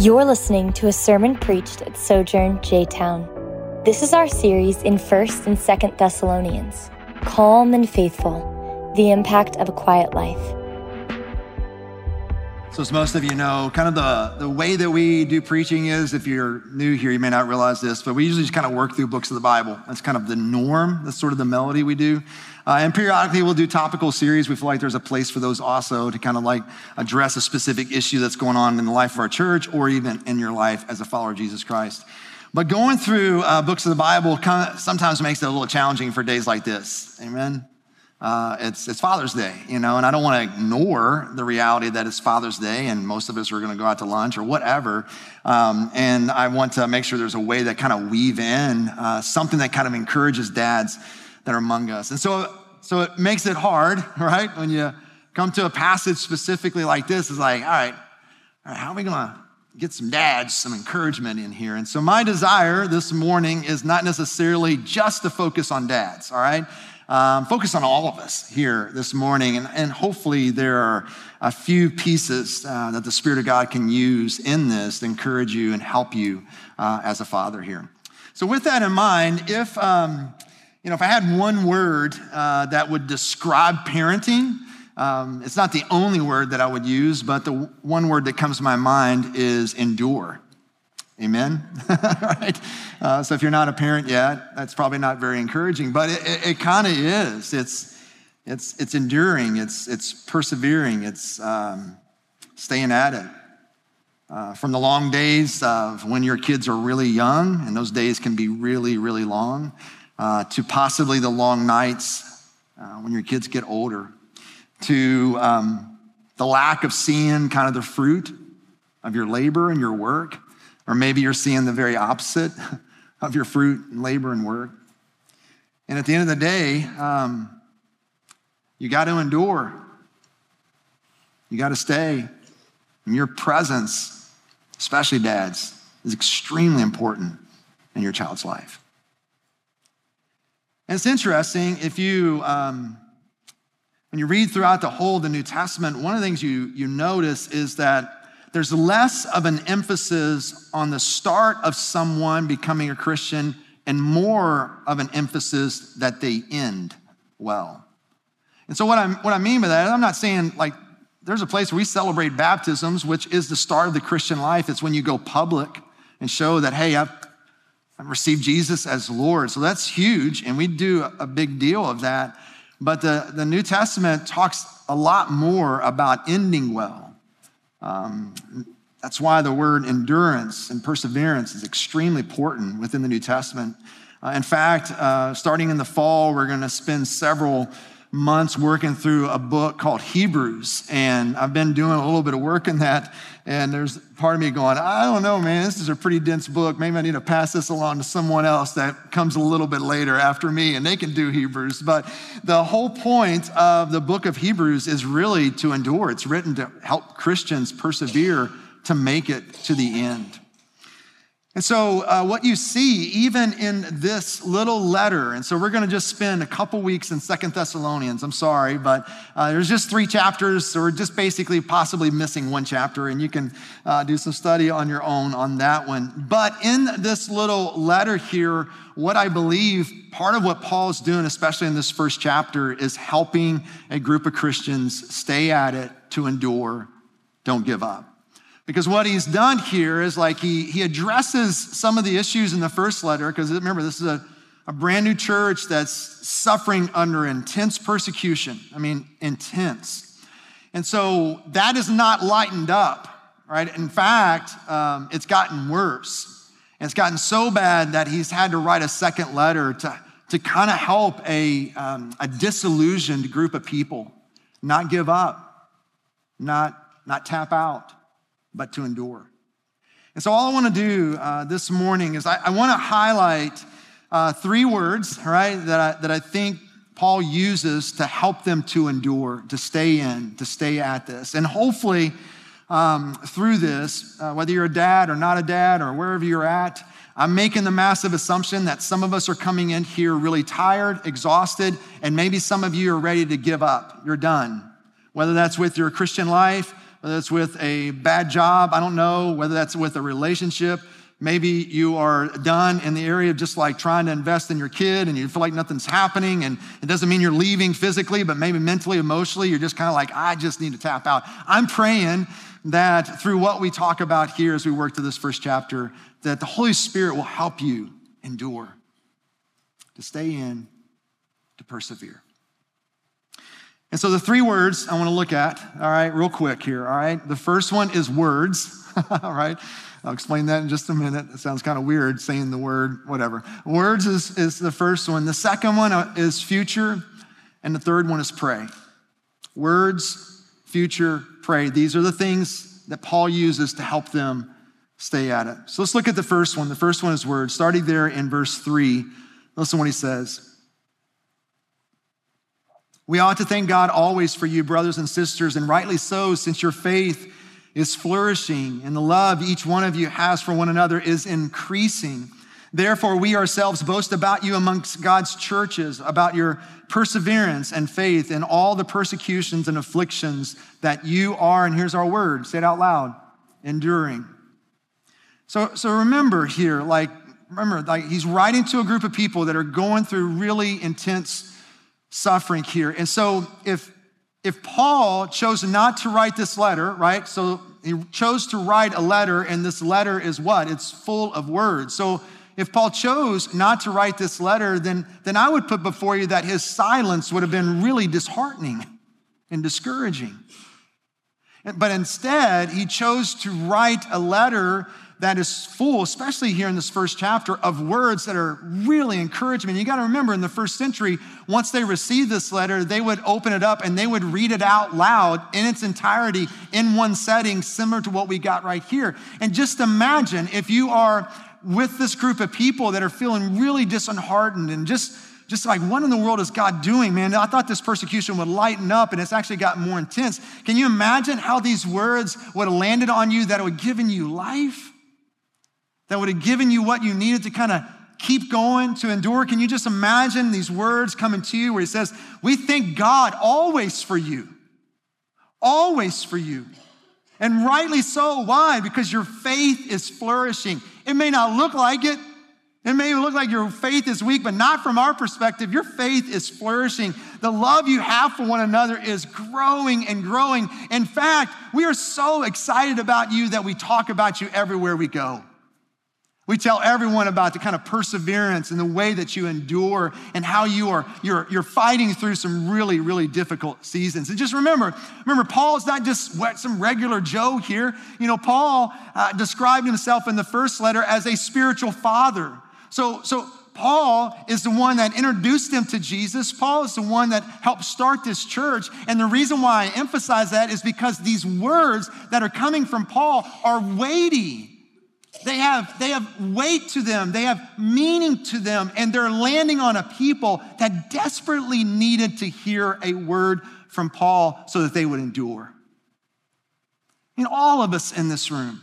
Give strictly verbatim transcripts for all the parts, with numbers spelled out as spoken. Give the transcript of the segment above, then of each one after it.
You're listening to a sermon preached at Sojourn J-Town. This is our series in First and Second Thessalonians, Calm and Faithful, the Impact of a Quiet Life. So as most of you know, kind of the, the way that we do preaching is, if you're new here, you may not realize this, but we usually just kind of work through books of the Bible. That's kind of the norm. That's sort of the melody we do. Uh, and periodically we'll do topical series. We feel like there's a place for those also to kind of like address a specific issue that's going on in the life of our church or even in your life as a follower of Jesus Christ. But going through uh, books of the Bible kind of sometimes makes it a little challenging for days like this. Amen. Uh, it's it's Father's Day, you know, and I don't want to ignore the reality that it's Father's Day and most of us are going to go out to lunch or whatever. Um, and I want to make sure there's a way that kind of weave in uh, something that kind of encourages dads that are among us. And so, so it makes it hard, right? When you come to a passage specifically like this, it's like, all right, all right, how are we going to get some dads, some encouragement in here? And so my desire this morning is not necessarily just to focus on dads, all right? Um, focus on all of us here this morning, and, and hopefully there are a few pieces uh, that the Spirit of God can use in this to encourage you and help you uh, as a father here. So with that in mind, if um, you know, if I had one word uh, that would describe parenting, um, it's not the only word that I would use, but the one word that comes to my mind is endure. Amen. Right? Uh, so if you're not a parent yet, that's probably not very encouraging, but it, it, it kind of is. It's it's it's enduring. It's it's persevering. It's um, staying at it. Uh, from the long days of when your kids are really young, and those days can be really, really long, uh, to possibly the long nights uh, when your kids get older, to um, the lack of seeing kind of the fruit of your labor and your work. Or maybe you're seeing the very opposite of your fruit and labor and work. And at the end of the day, um, you got to endure. You got to stay. And your presence, especially dads, is extremely important in your child's life. And it's interesting, if you, um, when you read throughout the whole of the New Testament, one of the things you, you notice is that there's less of an emphasis on the start of someone becoming a Christian and more of an emphasis that they end well. And so what, I'm, what I mean by that, I'm not saying like there's a place where we celebrate baptisms, which is the start of the Christian life. It's when you go public and show that, hey, I've, I've received Jesus as Lord. So that's huge, and we do a big deal of that. But the, the New Testament talks a lot more about ending well. Um, that's why the word endurance and perseverance is extremely important within the New Testament. Uh, in fact, uh, starting in the fall, we're going to spend several months working through a book called Hebrews. And I've been doing a little bit of work in that. And there's part of me going, I don't know, man, this is a pretty dense book. Maybe I need to pass this along to someone else that comes a little bit later after me, and they can do Hebrews. But the whole point of the book of Hebrews is really to endure. It's written to help Christians persevere to make it to the end. And so uh, what you see even in this little letter, and so we're going to just spend a couple weeks in Second Thessalonians. I'm sorry, but uh, there's just three chapters, so we're just basically possibly missing one chapter, and you can uh, do some study on your own on that one. But in this little letter here, what I believe part of what Paul's doing, especially in this first chapter, is helping a group of Christians stay at it, to endure, don't give up. Because what he's done here is like he, he addresses some of the issues in the first letter, because remember, this is a, a brand new church that's suffering under intense persecution. I mean, intense. And so that is not lightened up, right? In fact, um, it's gotten worse. And it's gotten so bad that he's had to write a second letter to, to kind of help a, um, a disillusioned group of people not give up, not, not tap out, but to endure. And so all I want to do uh, this morning is I, I want to highlight uh, three words, right, that I, that I think Paul uses to help them to endure, to stay in, to stay at this. And hopefully um, through this, uh, whether you're a dad or not a dad or wherever you're at, I'm making the massive assumption that some of us are coming in here really tired, exhausted, and maybe some of you are ready to give up. You're done. Whether that's with your Christian life, whether it's with a bad job, I don't know, whether that's with a relationship. Maybe you are done in the area of just like trying to invest in your kid and you feel like nothing's happening, and it doesn't mean you're leaving physically, but maybe mentally, emotionally, you're just kind of like, I just need to tap out. I'm praying that through what we talk about here as we work through this first chapter, that the Holy Spirit will help you endure, to stay in, to persevere. And so the three words I want to look at, all right, real quick here, all right? The first one is words, all right? I'll explain that in just a minute. It sounds kind of weird saying the word, whatever. Words is, is the first one. The second one is future, and the third one is pray. Words, future, pray. These are the things that Paul uses to help them stay at it. So let's look at the first one. The first one is words. Starting there in verse three, listen to what he says. We ought to thank God always for you, brothers and sisters, and rightly so, since your faith is flourishing and the love each one of you has for one another is increasing. Therefore, we ourselves boast about you amongst God's churches, about your perseverance and faith in all the persecutions and afflictions that you are, and here's our word, say it out loud, enduring. So, so remember here, like, remember, like he's writing to a group of people that are going through really intense suffering here. And so if If Paul chose not to write this letter, right? So he chose to write a letter, and this letter is what? It's full of words. So if Paul chose not to write this letter, then, then I would put before you that his silence would have been really disheartening and discouraging. But instead, he chose to write a letter that is full, especially here in this first chapter, of words that are really encouragement. You got to remember, in the first century, once they received this letter, they would open it up and they would read it out loud in its entirety in one setting, similar to what we got right here. And just imagine if you are with this group of people that are feeling really disheartened and just Just like, what in the world is God doing, man? I thought this persecution would lighten up, and it's actually gotten more intense. Can you imagine how these words would have landed on you, that it would have given you life? That would have given you what you needed to kind of keep going, to endure? Can you just imagine these words coming to you where he says, we thank God always for you, always for you. And rightly so. Why? Because your faith is flourishing. It may not look like it. It may look like your faith is weak, but not from our perspective. Your faith is flourishing. The love you have for one another is growing and growing. In fact, we are so excited about you that we talk about you everywhere we go. We tell everyone about the kind of perseverance and the way that you endure and how you are you're, you're fighting through some really, really difficult seasons. And just remember, remember, Paul is not just some regular Joe here. You know, Paul uh, described himself in the first letter as a spiritual father. So, so Paul is the one that introduced them to Jesus. Paul is the one that helped start this church. And the reason why I emphasize that is because these words that are coming from Paul are weighty. They have, they have weight to them. They have meaning to them. And they're landing on a people that desperately needed to hear a word from Paul so that they would endure. And all of us in this room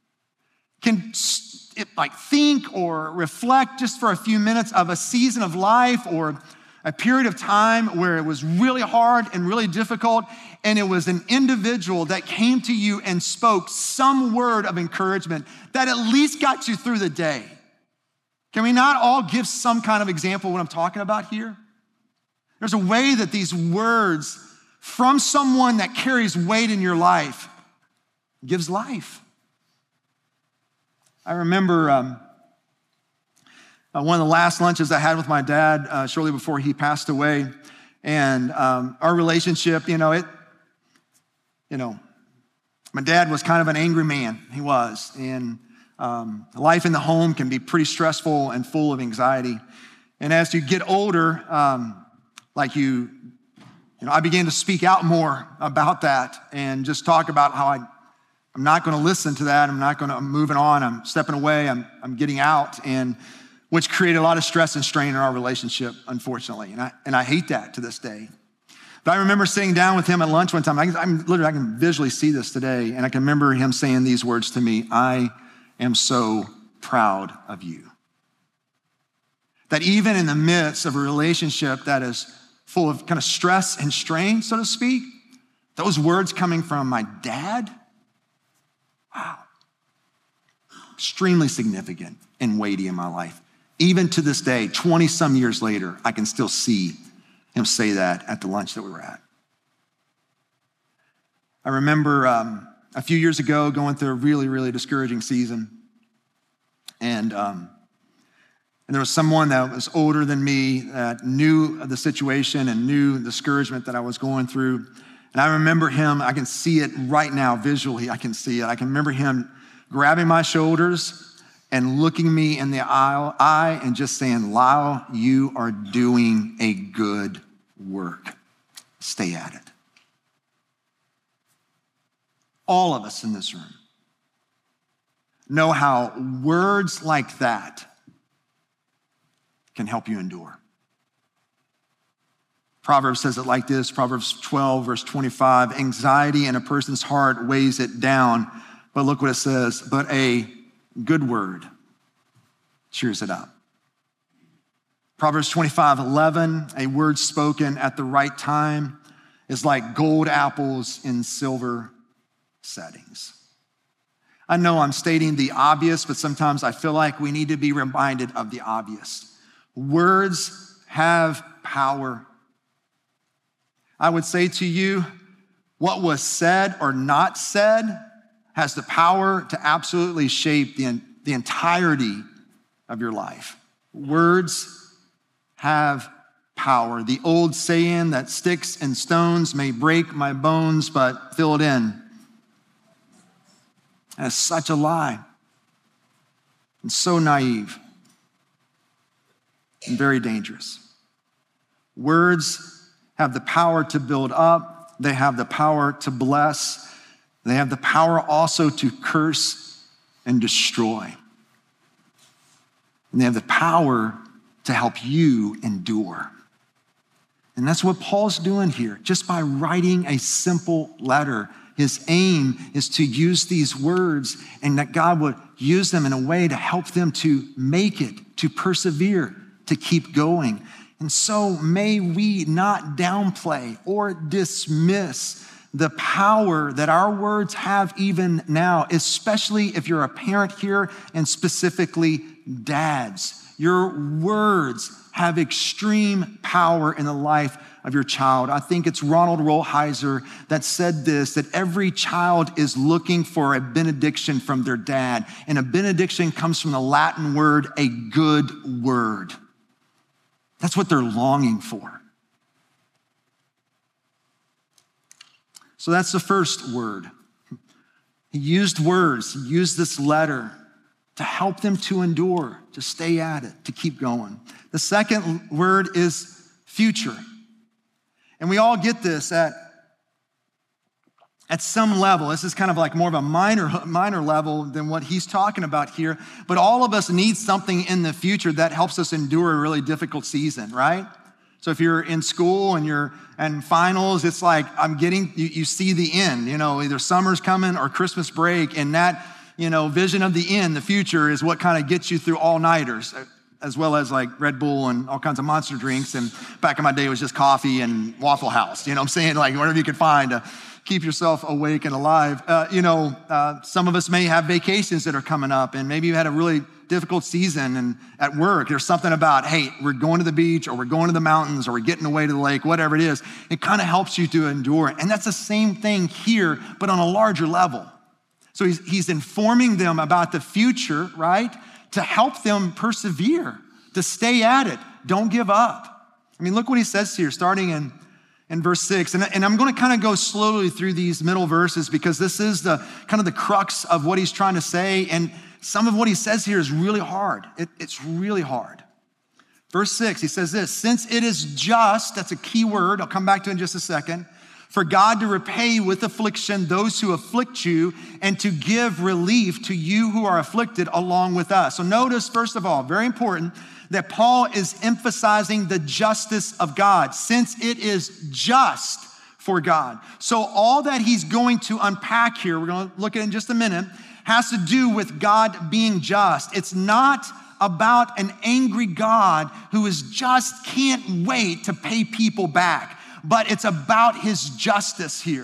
can It, like think or reflect just for a few minutes of a season of life or a period of time where it was really hard and really difficult, and it was an individual that came to you and spoke some word of encouragement that at least got you through the day. Can we not all give some kind of example of what I'm talking about here? There's a way that these words from someone that carries weight in your life gives life. I remember um, uh, one of the last lunches I had with my dad uh, shortly before he passed away, and um, our relationship, you know, it, you know, my dad was kind of an angry man. He was, and um, life in the home can be pretty stressful and full of anxiety. And as you get older, um, like you, you know, I began to speak out more about that and just talk about how I. I'm not going to listen to that. I'm not going to, I'm moving on. I'm stepping away. I'm, I'm getting out, and which created a lot of stress and strain in our relationship, unfortunately. And I, and I hate that to this day. But I remember sitting down with him at lunch one time. I, I'm literally, I can visually see this today. And I can remember him saying these words to me: I am so proud of you. That even in the midst of a relationship that is full of kind of stress and strain, so to speak, Those words coming from my dad, wow. Extremely significant and weighty in my life. Even to this day, twenty some years later, I can still see him say that at the lunch that we were at. I remember um, a few years ago going through a really, really discouraging season. And, um, and there was someone that was older than me that knew the situation and knew the discouragement that I was going through. And I remember him, I can see it right now visually, I can see it. I can remember him grabbing my shoulders and looking me in the eye, eye and just saying, Lyle, you are doing a good work. Stay at it. All of us in this room know how words like that can help you endure. Proverbs says it like this, Proverbs twelve, verse twenty-five, anxiety in a person's heart weighs it down, but look what it says, but a good word cheers it up. Proverbs twenty-five, eleven, a word spoken at the right time is like gold apples in silver settings. I know I'm stating the obvious, but sometimes I feel like we need to be reminded of the obvious. Words have power. I would say to you, what was said or not said has the power to absolutely shape the, the entirety of your life. Words have power. The old saying that sticks and stones may break my bones, but fill it in. That's such a lie and so naive and very dangerous. Words have the power to build up. They have the power to bless. They have the power also to curse and destroy. And they have the power to help you endure. And that's what Paul's doing here, just by writing a simple letter. His aim is to use these words and that God would use them in a way to help them to make it, to persevere, to keep going. And so may we not downplay or dismiss the power that our words have even now, especially if you're a parent here and specifically dads. Your words have extreme power in the life of your child. I think it's Ronald Rolheiser that said this, that every child is looking for a benediction from their dad. And a benediction comes from the Latin word, a good word. That's what they're longing for. So that's the first word. He used words, he used this letter to help them to endure, to stay at it, to keep going. The second word is future. And we all get this at, at some level. This is kind of like more of a minor, minor level than what he's talking about here. But all of us need something in the future that helps us endure a really difficult season, right? So if you're in school and you're and finals, it's like I'm getting, you, you see the end. You know, either summer's coming or Christmas break, and that, you know, vision of the end, the future, is what kind of gets you through all-nighters, as well as like Red Bull and all kinds of monster drinks. And back in my day, it was just coffee and Waffle House. You know what I'm saying? Like whatever you could find to keep yourself awake and alive. Uh, you know, uh, some of us may have vacations that are coming up, and maybe you had a really difficult season and at work. There's something about, hey, we're going to the beach or we're going to the mountains or we're getting away to the lake, whatever it is. It kind of helps you to endure. And that's the same thing here, but on a larger level. So he's, he's informing them about the future, right? To help them persevere, to stay at it. Don't give up. I mean, look what he says here, starting in, in verse six. And, and I'm going to kind of go slowly through these middle verses because this is the kind of the crux of what he's trying to say. And some of what he says here is really hard. It, it's really hard. Verse six, he says this, since it is just, that's a key word, I'll come back to it in just a second, for God to repay with affliction those who afflict you and to give relief to you who are afflicted along with us. So notice, first of all, very important, that Paul is emphasizing the justice of God, since it is just for God. So all that he's going to unpack here, we're going to look at it in just a minute, has to do with God being just. It's not about an angry God who is just can't wait to pay people back, but it's about his justice here.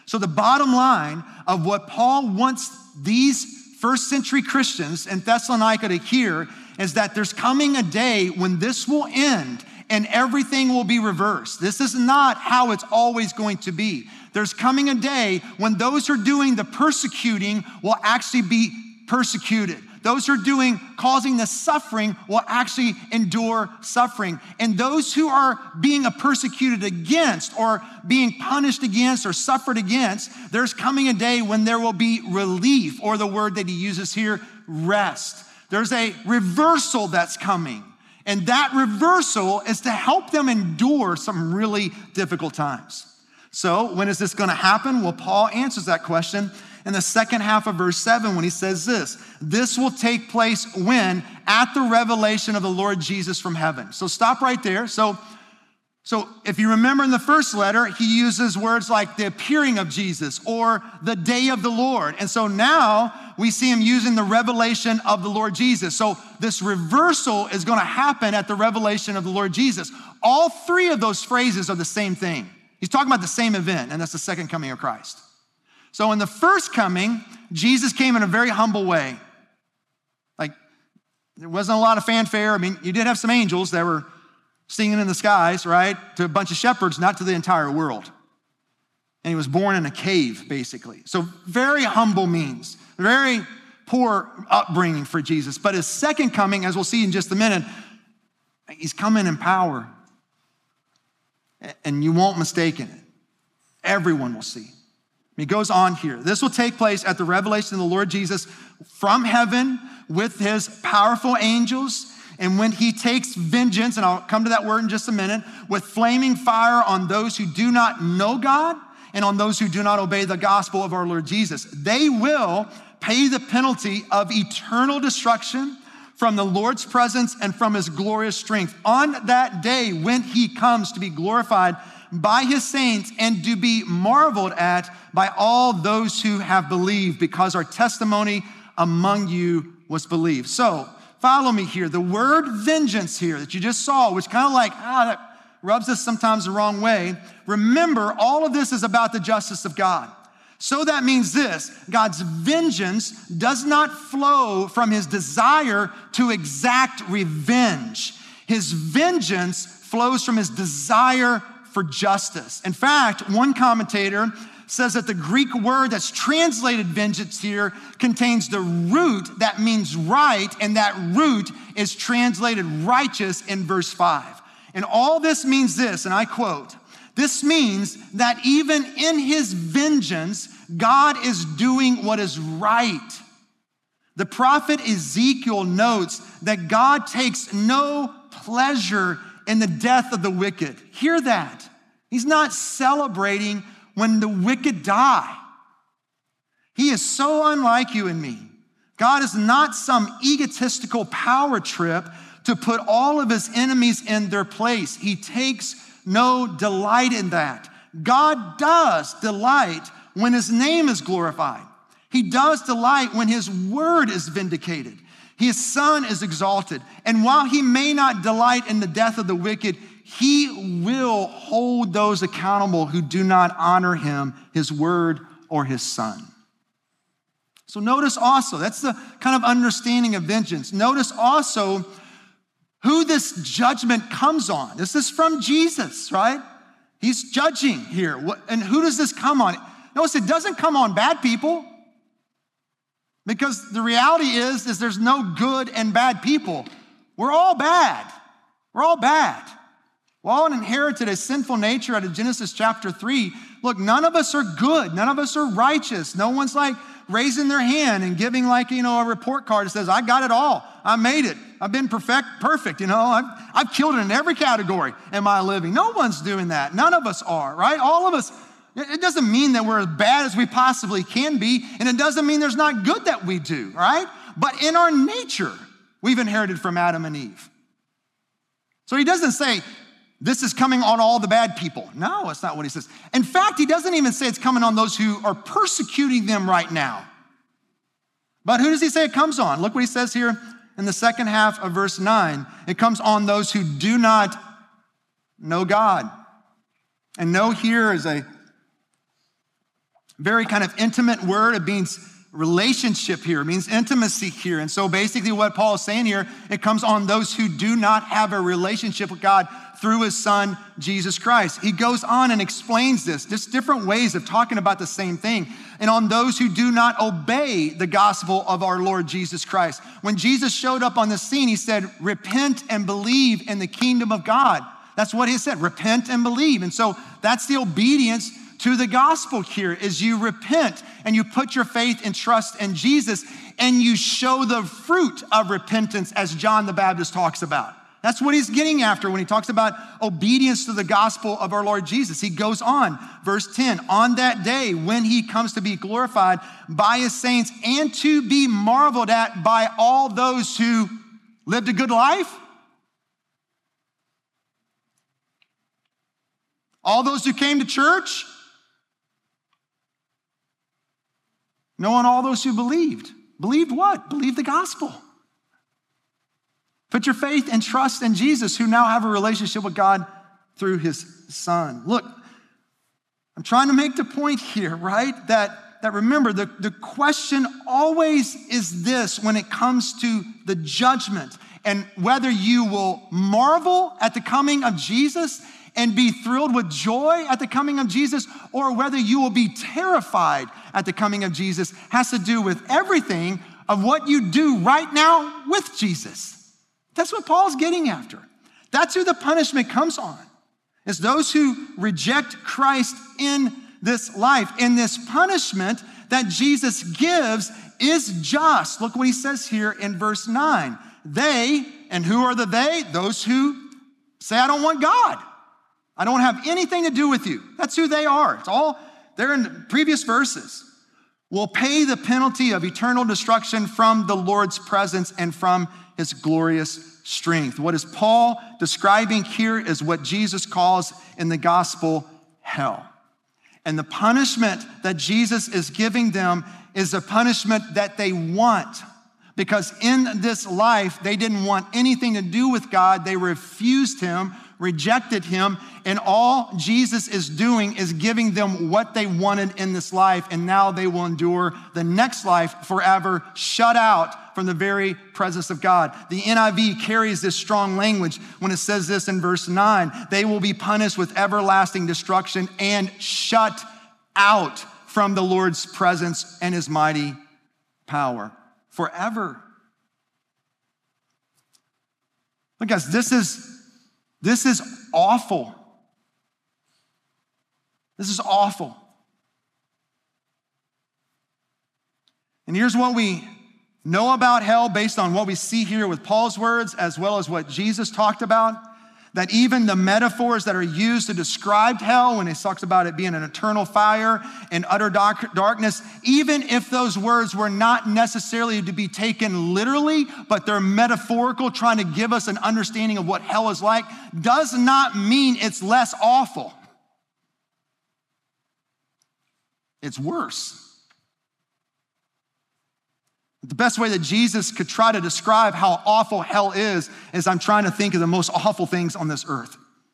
So the bottom line of what Paul wants these first century Christians in Thessalonica to hear is that there's coming a day when this will end and everything will be reversed. This is not how it's always going to be. There's coming a day when those who are doing the persecuting will actually be persecuted. Those who are doing, causing the suffering will actually endure suffering. And those who are being persecuted against or being punished against or suffered against, there's coming a day when there will be relief, or the word that he uses here, rest. There's a reversal that's coming. And that reversal is to help them endure some really difficult times. So when is this going to happen? Well, Paul answers that question in the second half of verse seven when he says this: this will take place when? At the revelation of the Lord Jesus from heaven. So stop right there. So, so if you remember in the first letter, he uses words like the appearing of Jesus or the day of the Lord. And so now we see him using the revelation of the Lord Jesus. So this reversal is going to happen at the revelation of the Lord Jesus. All three of those phrases are the same thing. He's talking about the same event, and that's the second coming of Christ. So in the first coming, Jesus came in a very humble way. Like, there wasn't a lot of fanfare. I mean, you did have some angels that were singing in the skies, right? To a bunch of shepherds, not to the entire world. And he was born in a cave, basically. So very humble means, very poor upbringing for Jesus. But his second coming, as we'll see in just a minute, he's coming in power. And you won't mistake it. Everyone will see. He goes on here. This will take place at the revelation of the Lord Jesus from heaven with his powerful angels. And when he takes vengeance, and I'll come to that word in just a minute, with flaming fire on those who do not know God and on those who do not obey the gospel of our Lord Jesus. They will pay the penalty of eternal destruction from the Lord's presence and from his glorious strength on that day when he comes to be glorified by his saints and to be marveled at by all those who have believed, because our testimony among you was believed. So follow me here. The word vengeance here that you just saw, which kind of like, ah, that rubs us sometimes the wrong way. Remember, all of this is about the justice of God. So that means this: God's vengeance does not flow from his desire to exact revenge. His vengeance flows from his desire for justice. In fact, one commentator says that the Greek word that's translated vengeance here contains the root that means right, and that root is translated righteous in verse five. And all this means this, and I quote, "This means that even in his vengeance, God is doing what is right." The prophet Ezekiel notes that God takes no pleasure in the death of the wicked. Hear that. He's not celebrating when the wicked die. He is so unlike you and me. God is not some egotistical power trip to put all of his enemies in their place. He takes no delight in that. God does delight when his name is glorified. He does delight when his word is vindicated. His son is exalted. And while he may not delight in the death of the wicked, he will hold those accountable who do not honor him, his word, or his son. So notice also, that's the kind of understanding of vengeance. Notice also who this judgment comes on. This is from Jesus, right? He's judging here. And who does this come on? Notice it doesn't come on bad people, because the reality is, is there's no good and bad people. We're all bad. We're all bad. We all inherited a sinful nature out of Genesis chapter three. Look, none of us are good. None of us are righteous. No one's like raising their hand and giving like, you know, a report card that says, I got it all. I made it. I've been perfect, perfect. You know, I've, I've killed it in every category in my living. No one's doing that. None of us are, right? All of us. It doesn't mean that we're as bad as we possibly can be, and it doesn't mean there's not good that we do, right? But in our nature, we've inherited from Adam and Eve. So he doesn't say, this is coming on all the bad people. No, that's not what he says. In fact, he doesn't even say it's coming on those who are persecuting them right now. But who does he say it comes on? Look what he says here in the second half of verse nine. It comes on those who do not know God. And know here is a very kind of intimate word. It means relationship here. It means intimacy here. And so basically what Paul is saying here, it comes on those who do not have a relationship with God through his son, Jesus Christ. He goes on and explains this, just different ways of talking about the same thing. And on those who do not obey the gospel of our Lord Jesus Christ. When Jesus showed up on the scene, he said, repent and believe in the kingdom of God. That's what he said, repent and believe. And so that's the obedience to the gospel here, is you repent and you put your faith and trust in Jesus and you show the fruit of repentance, as John the Baptist talks about. That's what he's getting after when he talks about obedience to the gospel of our Lord Jesus. He goes on, verse ten, on that day when he comes to be glorified by his saints and to be marveled at by all those who lived a good life. All those who came to church. No, and all those who believed. Believed what? Believed the gospel. Put your faith and trust in Jesus, who now have a relationship with God through his son. Look, I'm trying to make the point here, right? That, that remember, the, the question always is this when it comes to the judgment and whether you will marvel at the coming of Jesus and be thrilled with joy at the coming of Jesus, or whether you will be terrified at the coming of Jesus, has to do with everything of what you do right now with Jesus. That's what Paul's getting after. That's who the punishment comes on. It's those who reject Christ in this life. And this punishment that Jesus gives is just. Look what he says here in verse nine. They, and who are the they? Those who say, I don't want God. I don't have anything to do with you. That's who they are. It's all, they're in the previous verses. Will pay the penalty of eternal destruction from the Lord's presence and from his glorious strength. What is Paul describing here is what Jesus calls in the gospel hell. And the punishment that Jesus is giving them is a punishment that they want. Because in this life, they didn't want anything to do with God. They refused him, rejected him, and all Jesus is doing is giving them what they wanted in this life, and now they will endure the next life forever, shut out from the very presence of God. The N I V carries this strong language when it says this in verse nine, they will be punished with everlasting destruction and shut out from the Lord's presence and his mighty power forever. Look, guys, this is This is awful. This is awful. And here's what we know about hell based on what we see here with Paul's words, as well as what Jesus talked about, that even the metaphors that are used to describe hell, when he talks about it being an eternal fire and utter dark, darkness, even if those words were not necessarily to be taken literally, but they're metaphorical, trying to give us an understanding of what hell is like, does not mean it's less awful. It's worse. The best way that Jesus could try to describe how awful hell is, is I'm trying to think of the most awful things on this earth.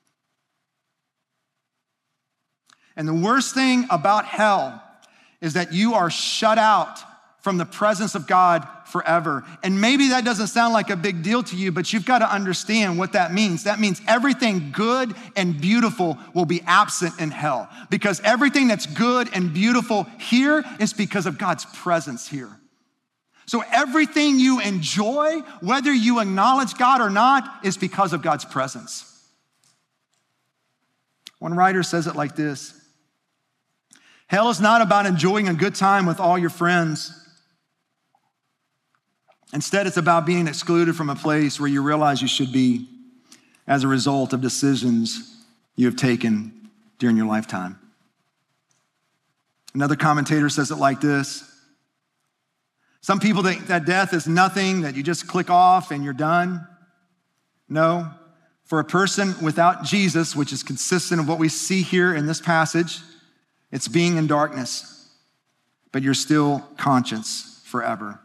And the worst thing about hell is that you are shut out from the presence of God forever. And maybe that doesn't sound like a big deal to you, but you've got to understand what that means. That means everything good and beautiful will be absent in hell, because everything that's good and beautiful here is because of God's presence here. So everything you enjoy, whether you acknowledge God or not, is because of God's presence. One writer says it like this: hell is not about enjoying a good time with all your friends. Instead, it's about being excluded from a place where you realize you should be as a result of decisions you have taken during your lifetime. Another commentator says it like this: some people think that death is nothing, that you just click off and you're done. No, for a person without Jesus, which is consistent of what we see here in this passage, it's being in darkness, but you're still conscious forever.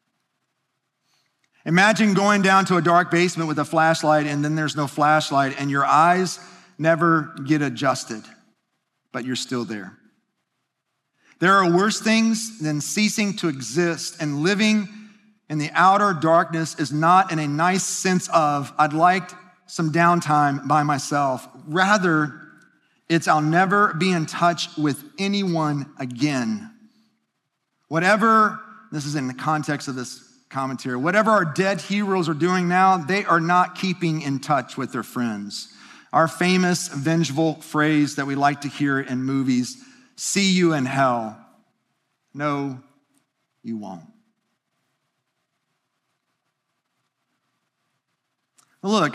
Imagine going down to a dark basement with a flashlight and then there's no flashlight and your eyes never get adjusted, but you're still there. There are worse things than ceasing to exist, and living in the outer darkness is not in a nice sense of, I'd like some downtime by myself. Rather, it's I'll never be in touch with anyone again. Whatever, this is in the context of this commentary, whatever our dead heroes are doing now, they are not keeping in touch with their friends. Our famous vengeful phrase that we like to hear in movies, see you in hell. No, you won't. Look,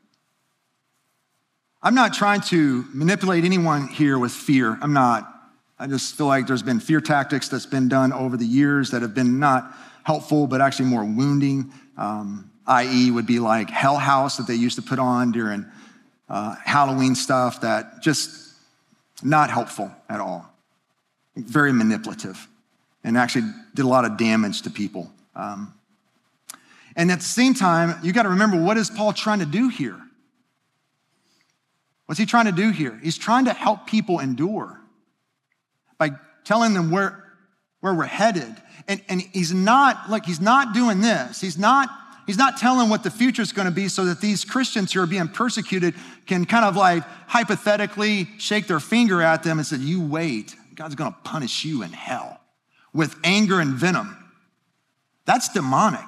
I'm not trying to manipulate anyone here with fear. I'm not. I just feel like there's been fear tactics that's been done over the years that have been not helpful, but actually more wounding, um, that is would be like Hell House that they used to put on during uh, Halloween stuff that just not helpful at all. Very manipulative and actually did a lot of damage to people. Um, and at the same time, you got to remember, what is Paul trying to do here? What's he trying to do here? He's trying to help people endure by telling them where, where we're headed. And, and he's not, like, he's not doing this. He's not, he's not telling what the future is going to be so that these Christians who are being persecuted can kind of like hypothetically shake their finger at them and say, you wait, God's going to punish you in hell with anger and venom. That's demonic.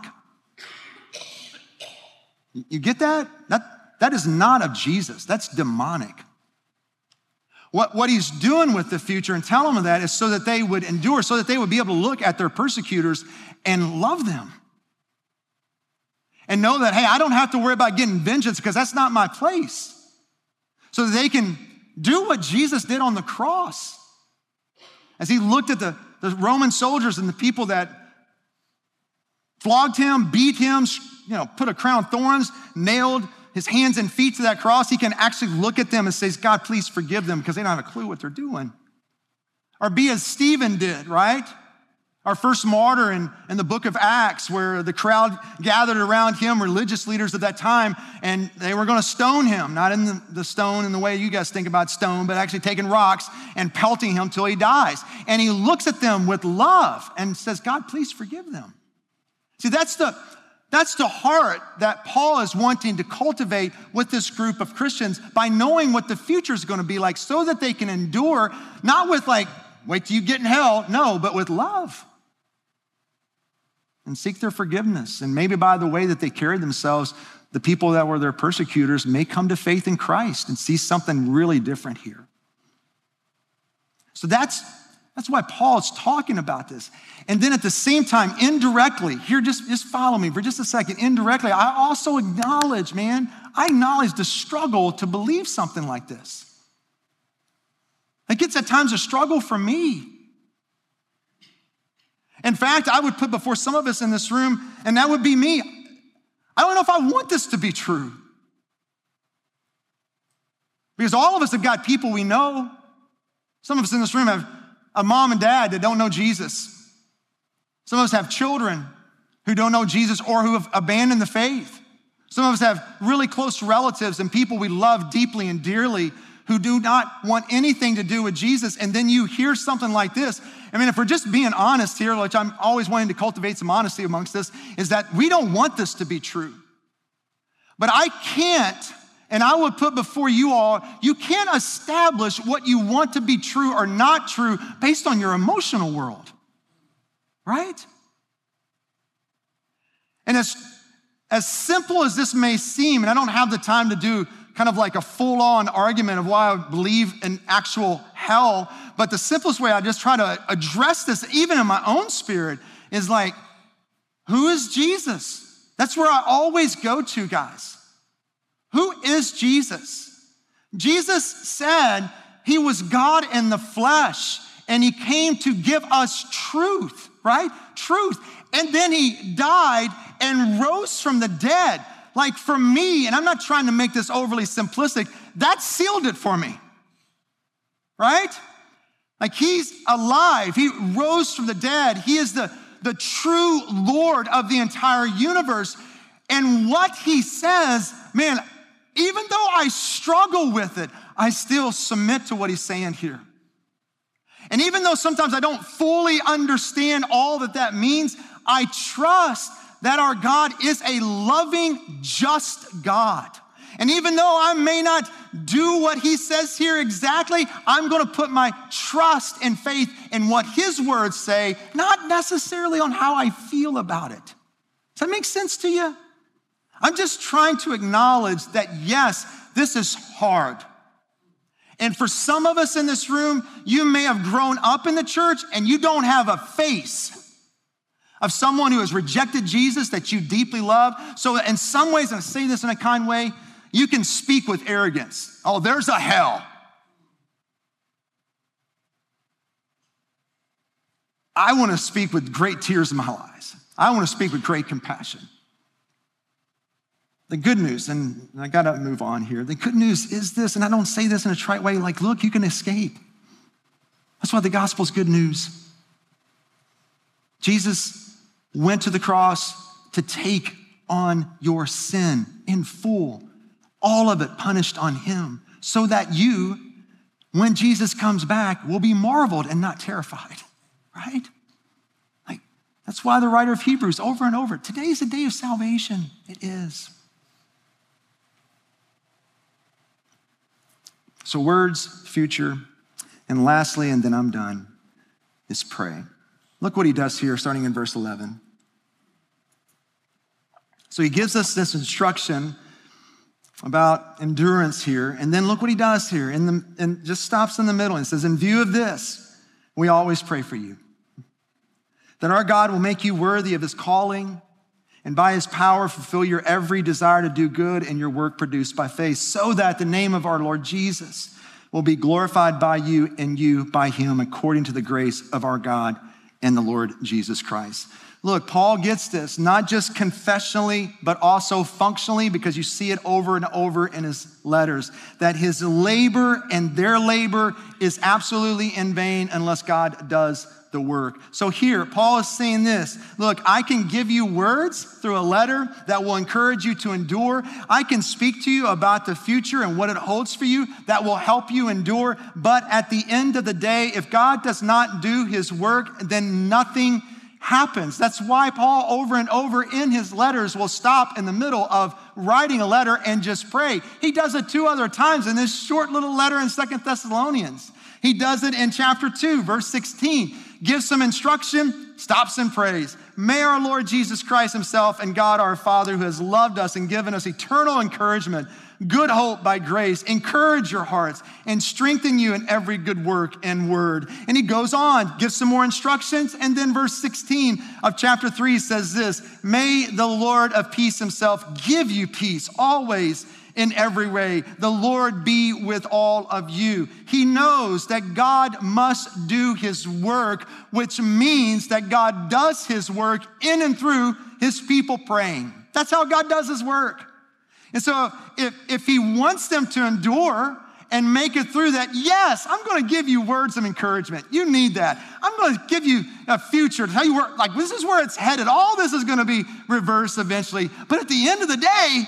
You get that? That, that is not of Jesus. That's demonic. What, what he's doing with the future and telling them that is so that they would endure, so that they would be able to look at their persecutors and love them. And know that, hey, I don't have to worry about getting vengeance because that's not my place. So that they can do what Jesus did on the cross. As he looked at the, the Roman soldiers and the people that flogged him, beat him, you know, put a crown of thorns, nailed his hands and feet to that cross, he can actually look at them and say, God, please forgive them because they don't have a clue what they're doing. Or be as Stephen did, right? Our first martyr in, in the book of Acts, where the crowd gathered around him, religious leaders of that time, and they were going to stone him, not in the, the stone in the way you guys think about stone, but actually taking rocks and pelting him till he dies. And he looks at them with love and says, God, please forgive them. See, that's the, that's the heart that Paul is wanting to cultivate with this group of Christians by knowing what the future is going to be like so that they can endure, not with like, wait till you get in hell, no, but with love. And seek their forgiveness. And maybe by the way that they carried themselves, the people that were their persecutors may come to faith in Christ and see something really different here. So that's, that's why Paul is talking about this. And then at the same time, indirectly, here, just, just follow me for just a second. Indirectly, I also acknowledge, man, I acknowledge the struggle to believe something like this. It gets at times a struggle for me. In fact, I would put before some of us in this room, and that would be me, I don't know if I want this to be true. Because all of us have got people we know. Some of us in this room have a mom and dad that don't know Jesus. Some of us have children who don't know Jesus or who have abandoned the faith. Some of us have really close relatives and people we love deeply and dearly who do not want anything to do with Jesus. And then you hear something like this. I mean, if we're just being honest here, which I'm always wanting to cultivate some honesty amongst this, is that we don't want this to be true. But I can't, and I would put before you all, you can't establish what you want to be true or not true based on your emotional world, right? And as, as simple as this may seem, and I don't have the time to do kind of like a full-on argument of why I believe in actual hell, but the simplest way I just try to address this, even in my own spirit, is like, who is Jesus? That's where I always go to, guys. Who is Jesus? Jesus said he was God in the flesh, and he came to give us truth, right? Truth. And then he died and rose from the dead. Like for me, and I'm not trying to make this overly simplistic, that sealed it for me, right? Like he's alive. He rose from the dead. He is the, the true Lord of the entire universe. And what he says, man, even though I struggle with it, I still submit to what he's saying here. And even though sometimes I don't fully understand all that that means, I trust that our God is a loving, just God. And even though I may not do what he says here exactly, I'm going to put my trust and faith in what his words say, not necessarily on how I feel about it. Does that make sense to you? I'm just trying to acknowledge that, yes, this is hard. And for some of us in this room, you may have grown up in the church and you don't have a face of someone who has rejected Jesus that you deeply love. So in some ways, and I say this in a kind way, you can speak with arrogance. Oh, there's a hell. I want to speak with great tears in my eyes. I want to speak with great compassion. The good news, and I got to move on here. The good news is this, and I don't say this in a trite way, like, look, you can escape. That's why the gospel is good news. Jesus went to the cross to take on your sin in full, all of it punished on him, so that you, when Jesus comes back, will be marveled and not terrified, right? Like, that's why the writer of Hebrews over and over, today is a day of salvation. It is. So words, future, and lastly, and then I'm done, is pray. Look what he does here, starting in verse eleven. So he gives us this instruction about endurance here, and then look what he does here, in the, and just stops in the middle and says, in view of this, we always pray for you, that our God will make you worthy of his calling, and by his power fulfill your every desire to do good and your work produced by faith, so that the name of our Lord Jesus will be glorified by you and you by him, according to the grace of our God and the Lord Jesus Christ. Look, Paul gets this, not just confessionally, but also functionally, because you see it over and over in his letters, that his labor and their labor is absolutely in vain unless God does the work. So here, Paul is saying this, look, I can give you words through a letter that will encourage you to endure. I can speak to you about the future and what it holds for you that will help you endure. But at the end of the day, if God does not do his work, then nothing happens. That's why Paul over and over in his letters will stop in the middle of writing a letter and just pray. He does it two other times in this short little letter in Second Thessalonians. He does it in chapter two, verse sixteen. Gives some instruction, stops and prays. May our Lord Jesus Christ himself and God our Father, who has loved us and given us eternal encouragement, good hope by grace, encourage your hearts and strengthen you in every good work and word. And he goes on, gives some more instructions. And then verse sixteen of chapter three says this, may the Lord of peace himself give you peace always in every way. The Lord be with all of you. He knows that God must do his work, which means that God does his work in and through his people praying. That's how God does his work. And so if, if he wants them to endure and make it through that, yes, I'm going to give you words of encouragement. You need that. I'm going to give you a future to tell you where, like, this is where it's headed. All this is going to be reversed eventually. But at the end of the day,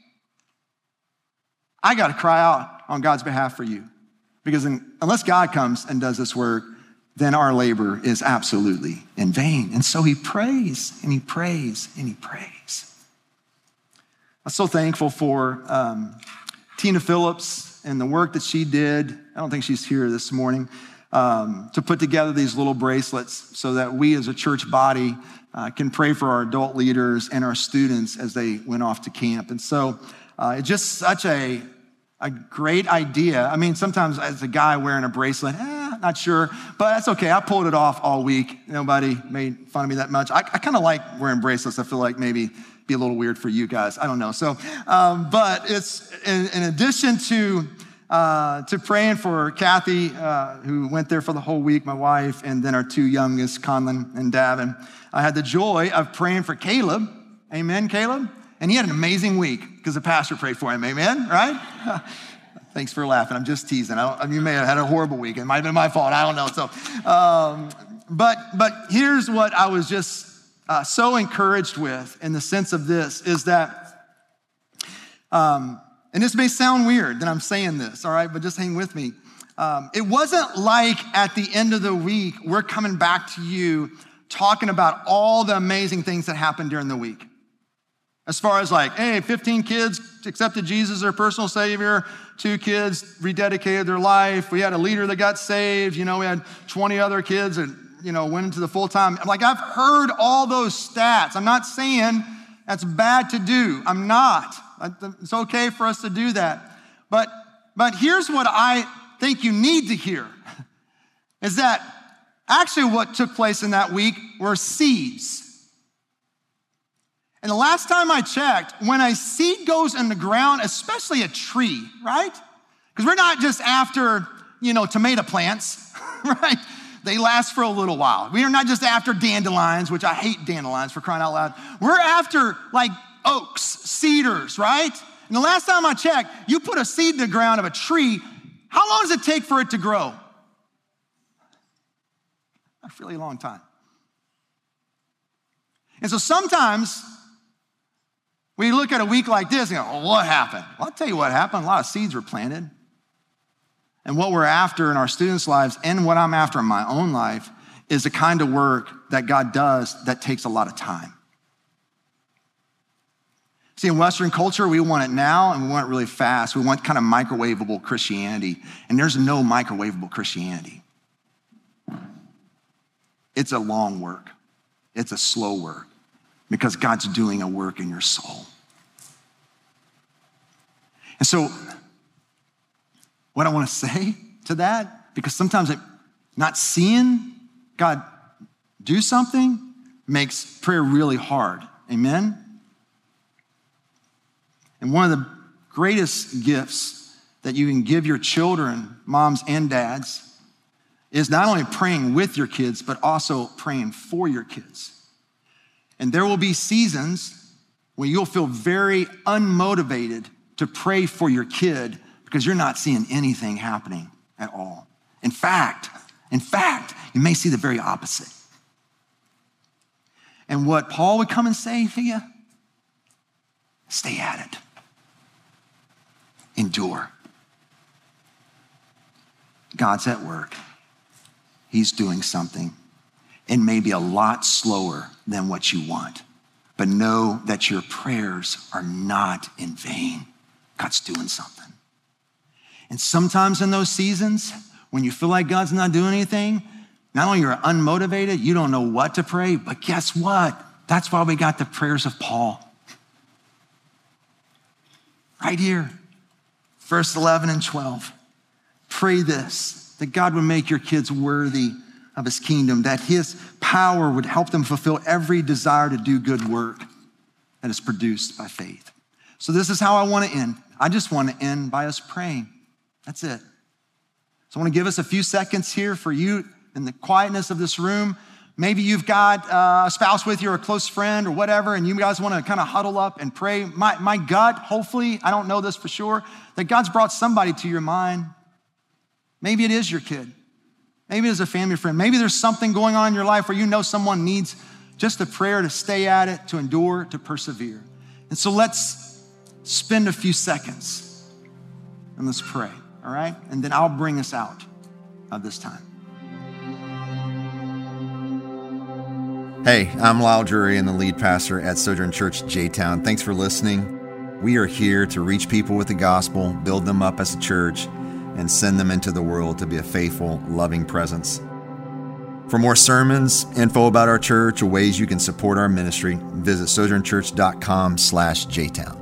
I got to cry out on God's behalf for you, because in, unless God comes and does this work, then our labor is absolutely in vain. And so he prays and he prays and he prays. I'm so thankful for um, Tina Phillips and the work that she did. I don't think she's here this morning, um, to put together these little bracelets so that we as a church body uh, can pray for our adult leaders and our students as they went off to camp. And so Uh, it's just such a, a great idea. I mean, sometimes as a guy wearing a bracelet, eh, not sure, but that's okay. I pulled it off all week. Nobody made fun of me that much. I, I kind of like wearing bracelets. I feel like maybe be a little weird for you guys. I don't know. So, um, but it's in, in addition to uh, to praying for Kathy, uh, who went there for the whole week, my wife, and then our two youngest, Conlon and Davin. I had the joy of praying for Caleb. Amen, Caleb? And he had an amazing week because the pastor prayed for him, amen, right? Thanks for laughing, I'm just teasing. I don't, I mean, you may have had a horrible week. It might have been my fault, I don't know. So, um, but, but here's what I was just uh, so encouraged with in the sense of this is that, um, and this may sound weird that I'm saying this, all right, but just hang with me. um, it wasn't like at the end of the week, we're coming back to you talking about all the amazing things that happened during the week. As far as like, hey, fifteen kids accepted Jesus as their personal savior, two kids rededicated their life, we had a leader that got saved, you know, we had twenty other kids that, you know, went into the full-time. Like, I've heard all those stats. I'm not saying that's bad to do. I'm not. It's okay for us to do that. But, but here's what I think you need to hear, is that actually what took place in that week were seeds. And the last time I checked, when a seed goes in the ground, especially a tree, right? Because we're not just after, you know, tomato plants, right? They last for a little while. We are not just after dandelions, which I hate dandelions for crying out loud. We're after like oaks, cedars, right? And the last time I checked, you put a seed in the ground of a tree, how long does it take for it to grow? A really long time. And so sometimes we look at a week like this and go, well, what happened? Well, I'll tell you what happened. A lot of seeds were planted. And what we're after in our students' lives and what I'm after in my own life is the kind of work that God does that takes a lot of time. See, in Western culture, we want it now and we want it really fast. We want kind of microwavable Christianity. And there's no microwavable Christianity. It's a long work. It's a slow work because God's doing a work in your soul. And so what I want to say to that, because sometimes it, not seeing God do something makes prayer really hard. Amen? And one of the greatest gifts that you can give your children, moms and dads, is not only praying with your kids, but also praying for your kids. And there will be seasons where you'll feel very unmotivated to pray for your kid because you're not seeing anything happening at all. In fact, in fact, you may see the very opposite. And what Paul would come and say to you, stay at it. Endure. God's at work. He's doing something. It may be a lot slower than what you want, but know that your prayers are not in vain. God's doing something. And sometimes in those seasons, when you feel like God's not doing anything, not only you're unmotivated, you don't know what to pray, but guess what? That's why we got the prayers of Paul. Right here, verse eleven and twelve. Pray this, that God would make your kids worthy of his kingdom, that his power would help them fulfill every desire to do good work that is produced by faith. So this is how I want to end. I just want to end by us praying. That's it. So I want to give us a few seconds here for you in the quietness of this room. Maybe you've got a spouse with you or a close friend or whatever, and you guys want to kind of huddle up and pray. My, my gut, hopefully, I don't know this for sure, that God's brought somebody to your mind. Maybe it is your kid. Maybe it is a family friend. Maybe there's something going on in your life where you know someone needs just a prayer to stay at it, to endure, to persevere. And so let's spend a few seconds and let's pray, all right? And then I'll bring us out of this time. Hey, I'm Lyle Drury and the lead pastor at Sojourn Church J-Town. Thanks for listening. We are here to reach people with the gospel, build them up as a church, and send them into the world to be a faithful, loving presence. For more sermons, info about our church, or ways you can support our ministry, visit sojournchurch.com slash jtown.